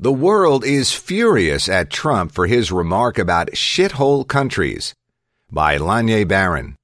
The world is furious at Trump for his remark about shithole countries. By Lanye Barron.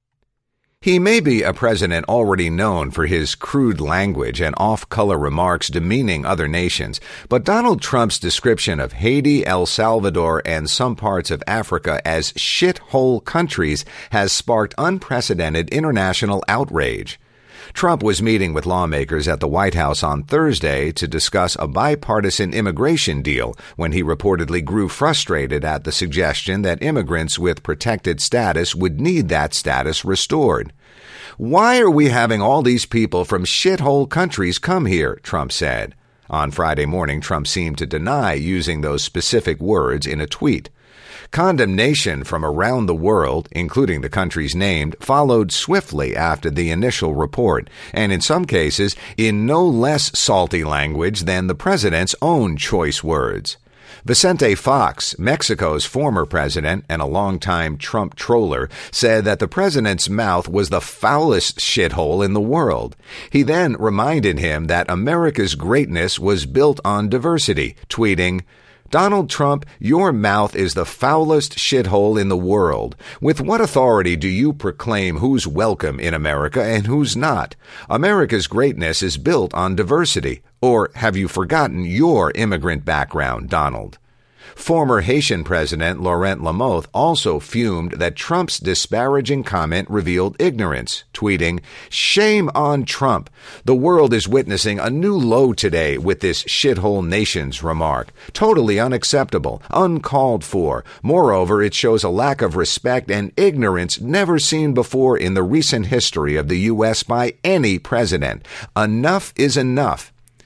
He may be a president already known for his crude language and off-color remarks demeaning other nations, but Donald Trump's description of Haiti, El Salvador, and some parts of Africa as shithole countries has sparked unprecedented international outrage. Trump was meeting with lawmakers at the White House on Thursday to discuss a bipartisan immigration deal when he reportedly grew frustrated at the suggestion that immigrants with protected status would need that status restored. "Why are we having all these people from shithole countries come here?" Trump said. On Friday morning, Trump seemed to deny using those specific words in a tweet. Condemnation from around the world, including the countries named, followed swiftly after the initial report, and in some cases in no less salty language than the president's own choice words. Vicente Fox, Mexico's former president and a longtime Trump troller, said that the president's mouth was the foulest shithole in the world. He then reminded him that America's greatness was built on diversity, tweeting, "Donald Trump, your mouth is the foulest shithole in the world. With what authority do you proclaim who's welcome in America and who's not? America's greatness is built on diversity. Or have you forgotten your immigrant background, Donald?" Former Haitian President Laurent Lamothe also fumed that Trump's disparaging comment revealed ignorance, tweeting, "Shame on Trump. The world is witnessing a new low today with this shithole nation's remark. Totally unacceptable, uncalled for. Moreover, it shows a lack of respect and ignorance never seen before in the recent history of the U.S. by any president. Enough is enough."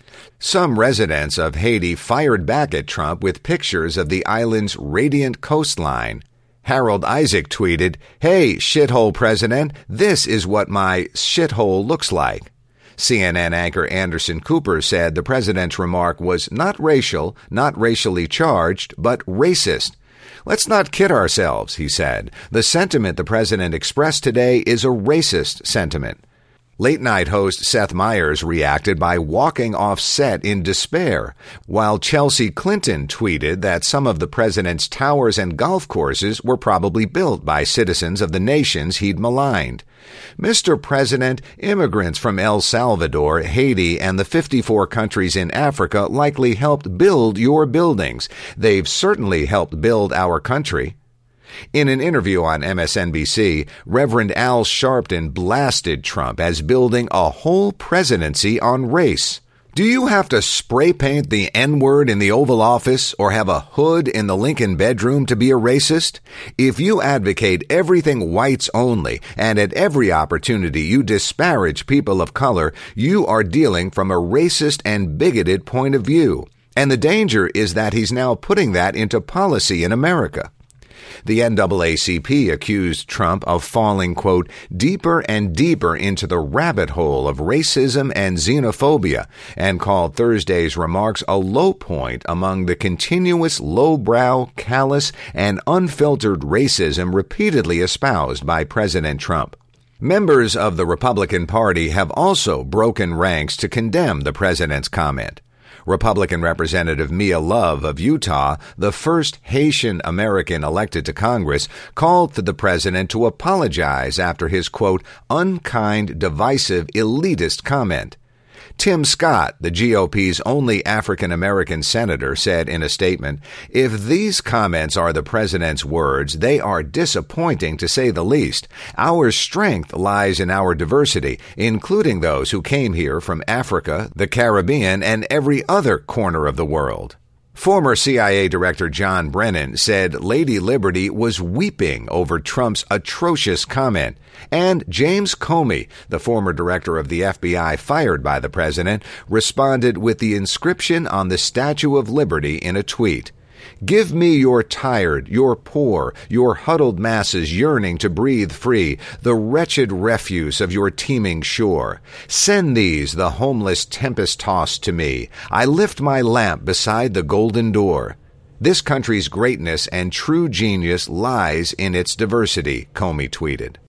Some residents of Haiti fired back at Trump with pictures of the island's radiant coastline. Harold Isaac tweeted, "Hey, shithole president, this is what my shithole looks like." CNN anchor Anderson Cooper said the president's remark was not racial, not racially charged, but racist. "Let's not kid ourselves," he said. "The sentiment the president expressed today is a racist sentiment." Late-night host Seth Meyers reacted by walking off set in despair, while Chelsea Clinton tweeted that some of the president's towers and golf courses were probably built by citizens of the nations he'd maligned. "Mr. President, immigrants from El Salvador, Haiti, and the 54 countries in Africa likely helped build your buildings. They've certainly helped build our country." In an interview on MSNBC, Reverend Al Sharpton blasted Trump as building a whole presidency on race. "Do you have to spray paint the N-word in the Oval Office or have a hood in the Lincoln bedroom to be a racist? If you advocate everything whites only and at every opportunity you disparage people of color, you are dealing from a racist and bigoted point of view. And the danger is that he's now putting that into policy in America." The NAACP accused Trump of falling, quote, "deeper and deeper into the rabbit hole of racism and xenophobia," and called Thursday's remarks a low point among the continuous lowbrow, callous, and unfiltered racism repeatedly espoused by President Trump. Members of the Republican Party have also broken ranks to condemn the president's comment. Republican Representative Mia Love of Utah, the first Haitian American elected to Congress, called for the president to apologize after his, quote, "unkind, divisive, elitist comment." Tim Scott, the GOP's only African-American senator, said in a statement, "If these comments are the president's words, they are disappointing to say the least. Our strength lies in our diversity, including those who came here from Africa, the Caribbean, and every other corner of the world." Former CIA Director John Brennan said Lady Liberty was weeping over Trump's atrocious comment. And James Comey, the former director of the FBI fired by the president, responded with the inscription on the Statue of Liberty in a tweet. "Give me your tired, your poor, your huddled masses yearning to breathe free, the wretched refuse of your teeming shore. Send these, the homeless tempest-tossed, to me. I lift my lamp beside the golden door." This country's greatness and true genius lies in its diversity, Comey tweeted.